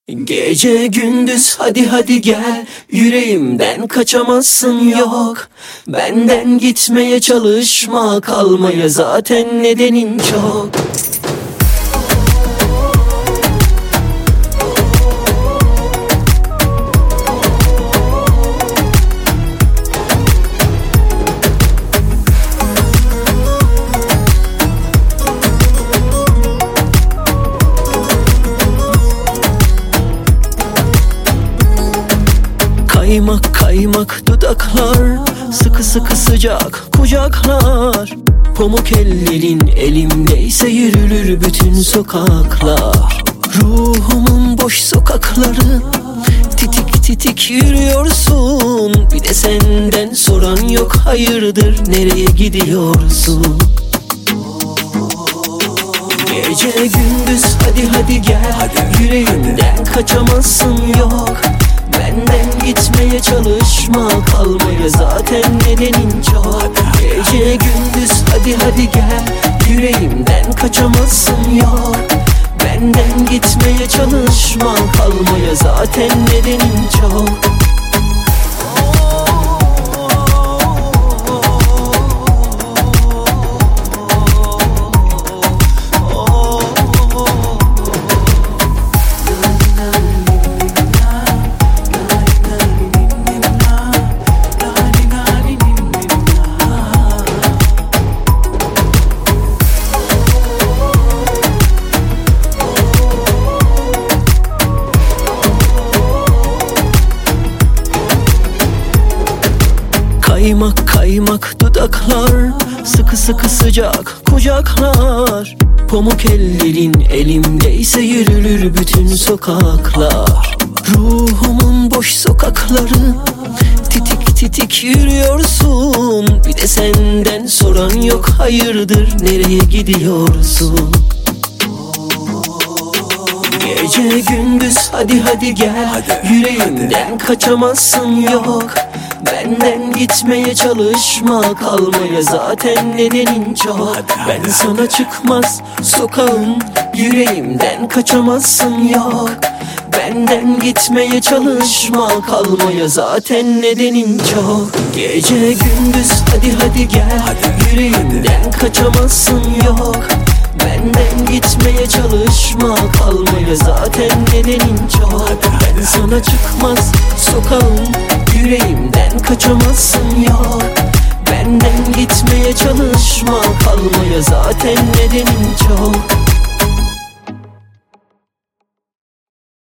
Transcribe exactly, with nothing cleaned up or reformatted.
Gece gündüz hadi hadi gel, yüreğimden kaçamazsın yok. Benden gitmeye çalışma, kalmaya zaten nedenin çok. Kaymak kaymak dudaklar, sıkı sıkı sıcak kucaklar. Pamuk ellerin elimdeyse yürülür bütün sokaklar. Ruhumun boş sokakları, titik titik yürüyorsun. Bir de senden soran yok, hayırdır nereye gidiyorsun? Gece gündüz hadi hadi gel, yüreğimden kaçamazsın yok. Benden gitmeye çalışma, kalmaya zaten nedenin çok. Gece gündüz hadi hadi gel, yüreğimden kaçamazsın yok. Benden gitmeye çalışma, kalmaya zaten nedenin çok. Kaymak kaymak dudaklar, sıkı sıkı sıcak kucaklar. Pamuk ellerin elimdeyse yürülür bütün sokaklar. Ruhumun boş sokakları, titik titik yürüyorsun. Bir de senden soran yok, hayırdır nereye gidiyorsun? Gece gündüz hadi hadi gel, yüreğimden kaçamazsın yok. Benden gitmeye çalışma, kalmaya zaten nedenin çok. Ben sana çıkmaz sokağın, yüreğimden kaçamazsın yok. Benden gitmeye çalışma, kalmaya zaten nedenin çok. Gece gündüz hadi hadi gel, yüreğimden kaçamazsın yok. Benden gitmeye çalışma, kalmaya zaten nedenin çok. Ben sana çıkmaz sokağın, yüreğimden kaçamazsın yok. Benden gitmeye çalışma, kalmaya zaten nedenin çok.